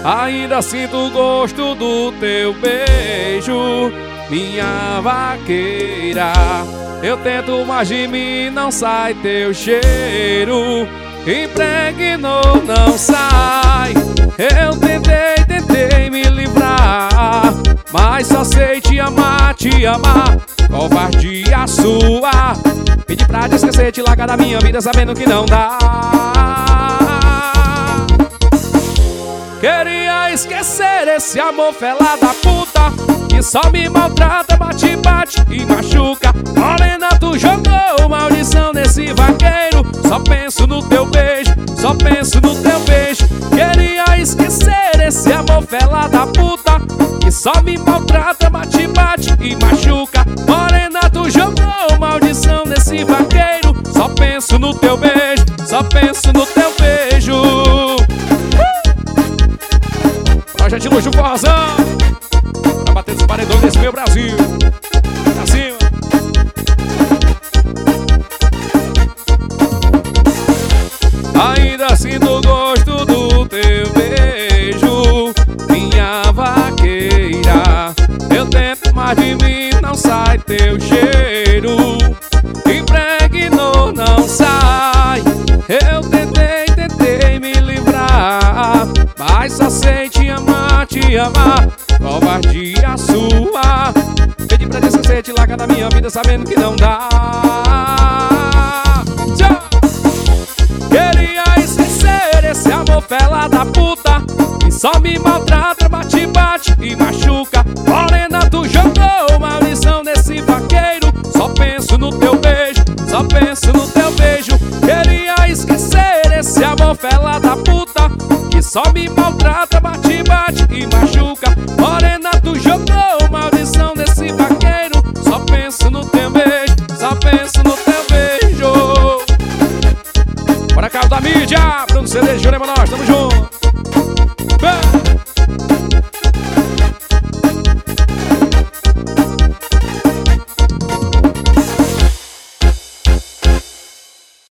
Ainda sinto o gosto do teu beijo, minha vaqueira. Eu tento, mas de mim não sai teu cheiro. Impregnou, não sai. Eu tentei me livrar, mas só sei te amar, covardia sua. Pedi pra te esquecer, te largar da minha vida sabendo que não dá. Queria esquecer esse amor fela da puta, que só me maltrata, bate e machuca. Morena, tu jogou maldição nesse vaqueiro. Só penso no teu beijo, só penso no teu beijo. Queria esquecer esse amor fela da puta, que só me maltrata, bate e machuca. Morena, tu jogou maldição nesse vaqueiro. Só penso no teu beijo, só penso no teu beijo. Projeto de luxo forrozão, pra bater os paredões desse meu Brasil. Pra cima. Ainda sinto o gosto do teu beijo, minha vaqueira. Eu tento, mas de mim não sai teu cheiro. Impregnou, não sai. Eu tentei me livrar, mas só sei te amar, covardia sua. Pedi pra te esquecer, te largar da minha vida sabendo que não dá. Queria esquecer esse amor fela da puta, que só me maltrata, bate e machuca. Morena, tu jogou maldição nesse vaqueiro. Só penso no teu beijo, só penso no teu beijo. Queria esquecer esse amor fela da puta, que só me maltrata, bate e machuca. Morena, tu jogou maldição nesse vaqueiro. Só penso no teu beijo, só penso no teu beijo. Bora cá da mídia, Bruno CD, Jurema, nós tamo junto.